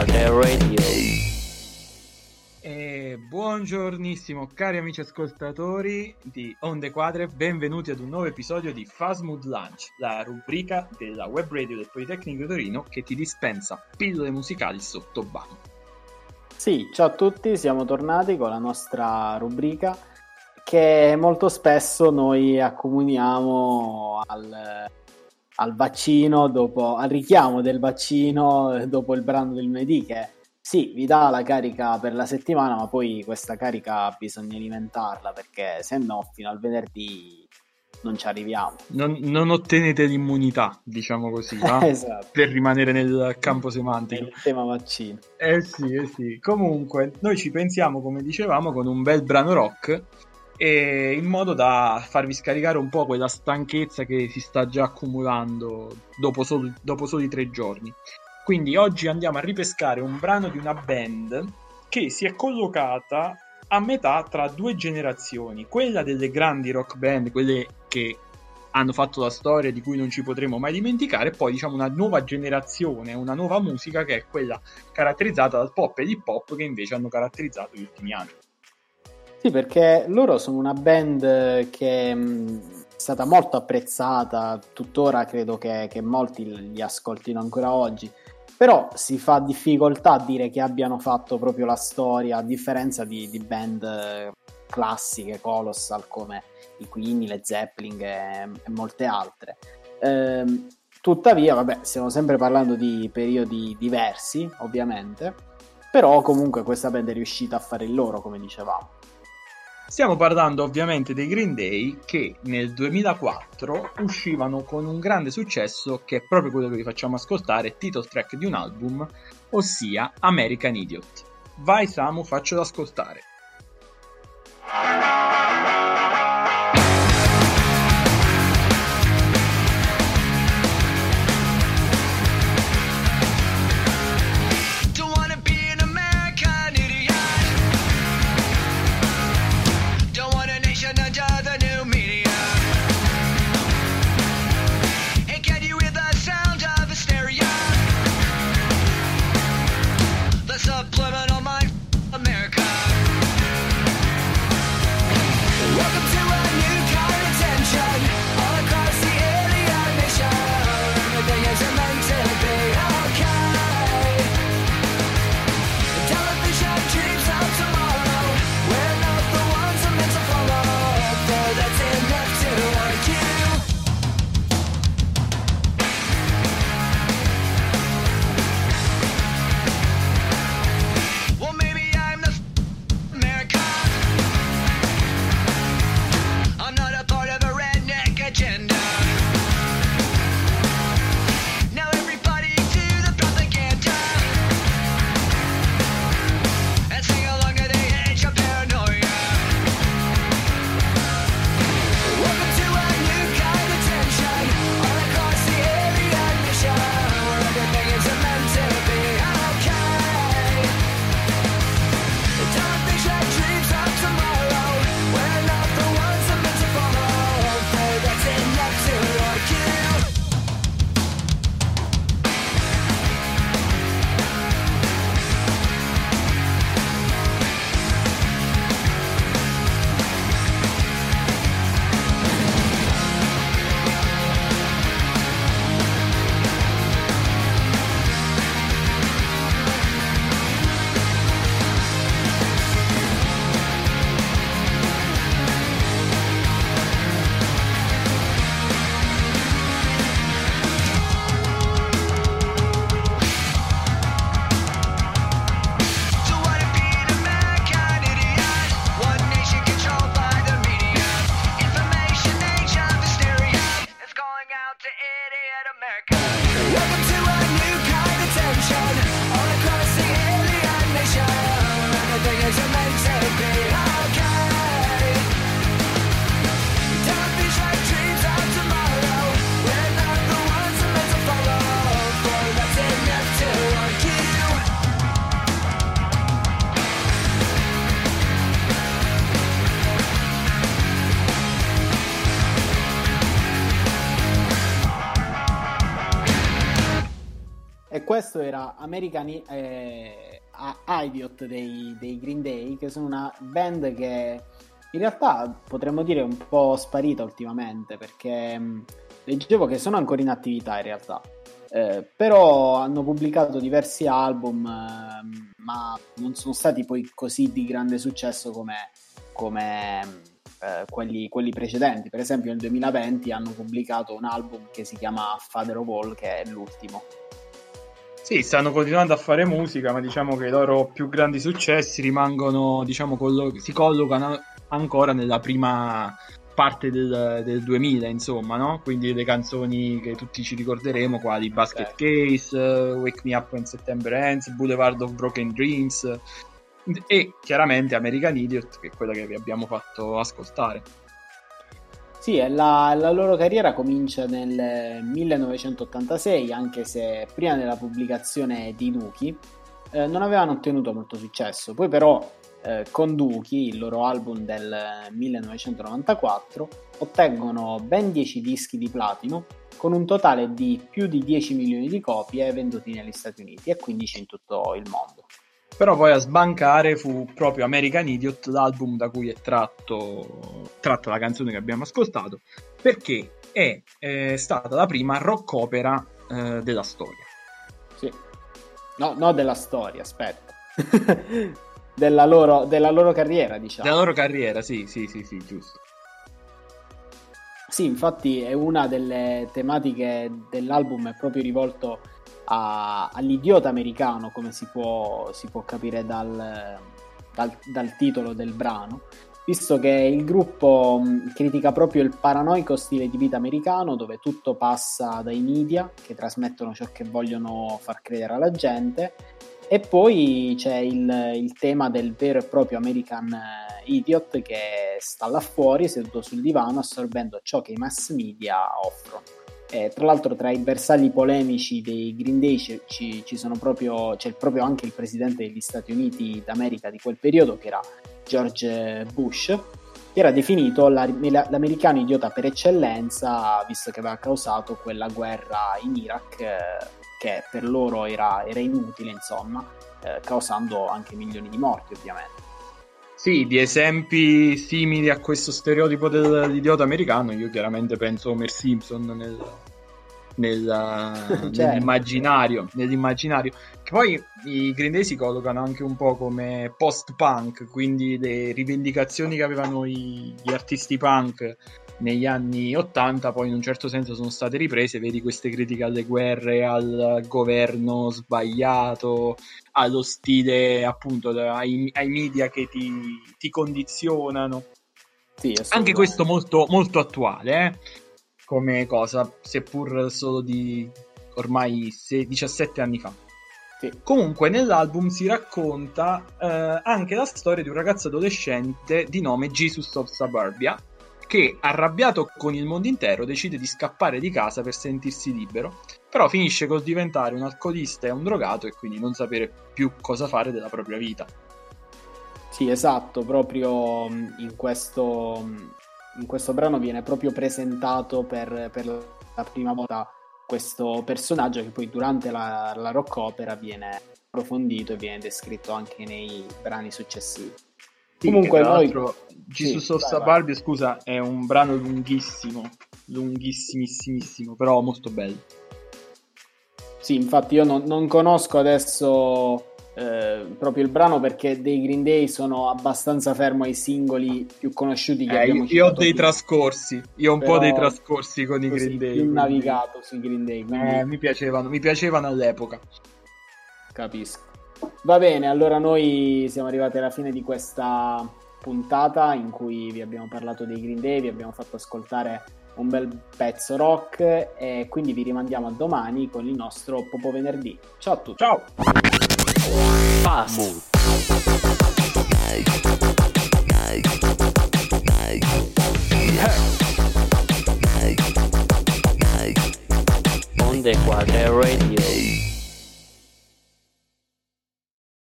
Quadre Radio. Buongiornissimo cari amici ascoltatori di Onde Quadre, benvenuti ad un nuovo episodio di Fast Mood Lunch, la rubrica della web radio del Politecnico di Torino che ti dispensa pillole musicali sotto banco. Sì, ciao a tutti, siamo tornati con la nostra rubrica che molto spesso noi accomuniamo al vaccino, al richiamo del vaccino dopo il brano del lunedì, che sì, vi dà la carica per la settimana, ma poi questa carica bisogna alimentarla, perché se no fino al venerdì non ci arriviamo. Non ottenete l'immunità, diciamo così, no? Esatto. Per rimanere nel campo semantico. Il tema vaccino. Sì. Comunque, noi ci pensiamo, come dicevamo, con un bel brano rock, e in modo da farvi scaricare un po' quella stanchezza che si sta già accumulando dopo soli 3 giorni. Quindi oggi andiamo a ripescare un brano di una band che si è collocata a metà tra 2 generazioni, quella delle grandi rock band, quelle che hanno fatto la storia di cui non ci potremo mai dimenticare, e poi diciamo una nuova generazione, una nuova musica che è quella caratterizzata dal pop e l'hip hop, che invece hanno caratterizzato gli ultimi anni. Sì, perché loro sono una band che è stata molto apprezzata, tuttora credo che molti li ascoltino ancora oggi, però si fa difficoltà a dire che abbiano fatto proprio la storia, a differenza di band classiche, colossal come i Queen, le Zeppelin e molte altre. Tuttavia, vabbè, stiamo sempre parlando di periodi diversi, ovviamente, però comunque questa band è riuscita a fare il loro, come dicevamo. Stiamo parlando ovviamente dei Green Day, che nel 2004 uscivano con un grande successo, che è proprio quello che vi facciamo ascoltare, title track di un album, ossia American Idiot. Vai Samu, faccelo ascoltare. Subliminal mind, America. questo era American Idiot dei Green Day, che sono una band che in realtà potremmo dire un po' sparita ultimamente, perché leggevo che sono ancora in attività in realtà, però hanno pubblicato diversi album, ma non sono stati poi così di grande successo come quelli precedenti. Per esempio nel 2020 hanno pubblicato un album che si chiama Father of All, che è l'ultimo. Sì, stanno continuando a fare musica, ma diciamo che i loro più grandi successi rimangono, diciamo, si collocano ancora nella prima parte del 2000, insomma, no? Quindi le canzoni che tutti ci ricorderemo, quali Basket Case, Wake Me Up When September Ends, Boulevard of Broken Dreams e chiaramente American Idiot, che è quella che vi abbiamo fatto ascoltare. Sì, la loro carriera comincia nel 1986, anche se prima della pubblicazione di Dookie non avevano ottenuto molto successo. Poi però con Dookie, il loro album del 1994, ottengono ben 10 dischi di platino, con un totale di più di 10 milioni di copie venduti negli Stati Uniti e 15 in tutto il mondo. Però poi a sbancare fu proprio American Idiot, l'album da cui è tratta la canzone che abbiamo ascoltato, perché è stata la prima rock opera della storia. Sì. No, della storia, aspetta. della loro carriera, diciamo. Della loro carriera, sì, giusto. Sì, infatti è una delle tematiche dell'album, è proprio rivolto all'idiota americano, come si può capire dal titolo del brano, visto che il gruppo critica proprio il paranoico stile di vita americano, dove tutto passa dai media che trasmettono ciò che vogliono far credere alla gente, e poi c'è il tema del vero e proprio American Idiot che sta là fuori seduto sul divano assorbendo ciò che i mass media offrono. Tra l'altro tra i bersagli polemici dei Green Day c'è proprio anche il presidente degli Stati Uniti d'America di quel periodo, che era George Bush, che era definito l'americano idiota per eccellenza, visto che aveva causato quella guerra in Iraq che per loro era inutile, insomma, causando anche milioni di morti, ovviamente. Sì, di esempi simili a questo stereotipo dell'idiota americano, io chiaramente penso Homer Simpson nell'immaginario, che poi i Green Day si collocano anche un po' come post-punk, quindi le rivendicazioni che avevano gli artisti punk negli anni 80 poi in un certo senso sono state riprese. Vedi queste critiche alle guerre, al governo sbagliato, allo stile appunto ai media che ti condizionano. Sì, anche questo molto, molto attuale come cosa, seppur solo di ormai 17 anni fa. Sì. Comunque nell'album si racconta anche la storia di un ragazzo adolescente di nome Jesus of Suburbia, che, arrabbiato con il mondo intero, decide di scappare di casa per sentirsi libero, però finisce col diventare un alcolista e un drogato e quindi non sapere più cosa fare della propria vita. Sì, esatto, proprio in questo brano viene proprio presentato per la prima volta questo personaggio, che poi durante la rock opera viene approfondito e viene descritto anche nei brani successivi. Sì, comunque tra l'altro Jesus of Suburbia, scusa, è un brano lunghissimissimo, però molto bello. Sì, infatti io non conosco adesso proprio il brano, perché dei Green Day sono abbastanza fermo ai singoli più conosciuti che abbiamo citato. Io ho dei trascorsi, un po' dei trascorsi con i Green Day. Più navigato sui Green Day. Mi piacevano all'epoca. Capisco. Va bene, allora noi siamo arrivati alla fine di questa puntata in cui vi abbiamo parlato dei Green Day, vi abbiamo fatto ascoltare un bel pezzo rock e quindi vi rimandiamo a domani con il nostro Popo Venerdì. Ciao a tutti. Ciao. Fast. Onde Quadre Radio.